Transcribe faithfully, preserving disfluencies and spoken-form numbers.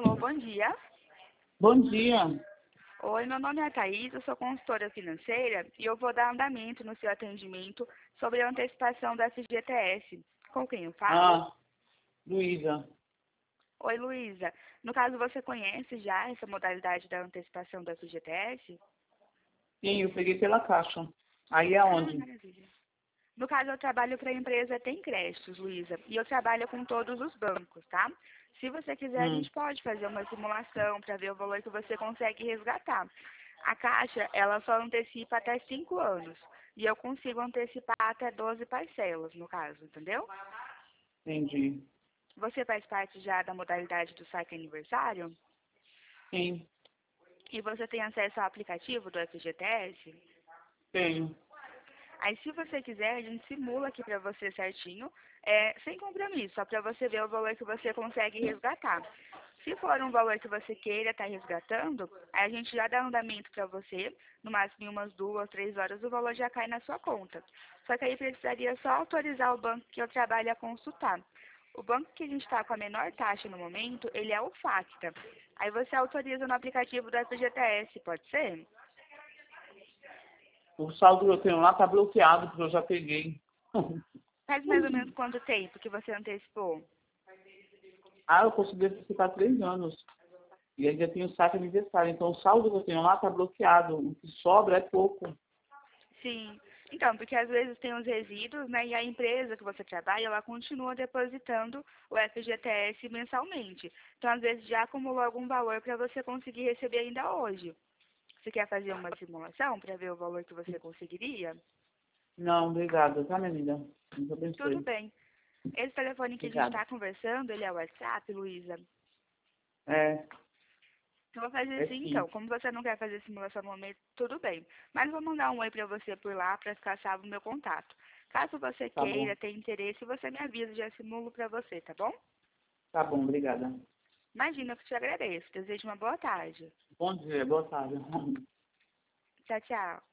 Alô, bom dia. Bom dia. Oi, meu nome é Thaís, eu sou consultora financeira e eu vou dar andamento no seu atendimento sobre a antecipação do F G T S. Com quem eu falo? Ah, Luísa. Oi, Luísa. No caso, você conhece já essa modalidade da antecipação do F G T S? Sim, eu peguei pela caixa. Aí é Ah, onde? maravilha. No caso, eu trabalho para a empresa Tem Créditos, Luísa, e eu trabalho com todos os bancos, tá? Se você quiser, a Hum, gente pode fazer uma simulação para ver o valor que você consegue resgatar. A Caixa, ela só antecipa até cinco anos, e eu consigo antecipar até doze parcelas, no caso, entendeu? entendi. Você faz parte já da modalidade do saque aniversário? Sim, E você tem acesso ao aplicativo do F G T S? tenho. Aí, se você quiser, a gente simula aqui para você certinho, é, sem compromisso, só para você ver o valor que você consegue resgatar. Se for um valor que você queira estar resgatando, aí a gente já dá andamento para você, no máximo em umas duas, três horas o valor já cai na sua conta. Só que aí precisaria só autorizar o banco que eu trabalho a consultar. O banco que a gente está com a menor taxa no momento, ele é o Facta. Aí você autoriza no aplicativo do F G T S, pode ser? O saldo que eu tenho lá tá bloqueado, porque eu já peguei. Faz mais ou menos quanto tempo que você antecipou? Ah, eu consegui antecipar três anos. E ainda tenho saque aniversário. Então o saldo que eu tenho lá tá bloqueado. O que sobra é pouco. Sim. Então, porque às vezes tem os resíduos, né? E a empresa que você trabalha, ela continua depositando o F G T S mensalmente. Então, às vezes já acumulou algum valor para você conseguir receber ainda hoje. Você quer fazer uma simulação para ver o valor que você conseguiria? Não, obrigada, tá, minha amiga? Deus Tudo abençoe. bem. Esse telefone que a gente Obrigada. está conversando, ele é o WhatsApp, Luísa? É, Eu vou fazer é assim, sim. então. Como você não quer fazer simulação no momento, tudo bem. Mas vou mandar um oi para você por lá para ficar salvo o meu contato. Caso você Tá bom. queira, tenha interesse, você me avisa, já simulo para você, tá bom? Tá bom, obrigada. Imagina, eu que te agradeço. Desejo uma boa tarde. Bom dia, boa tarde. Tchau, tchau.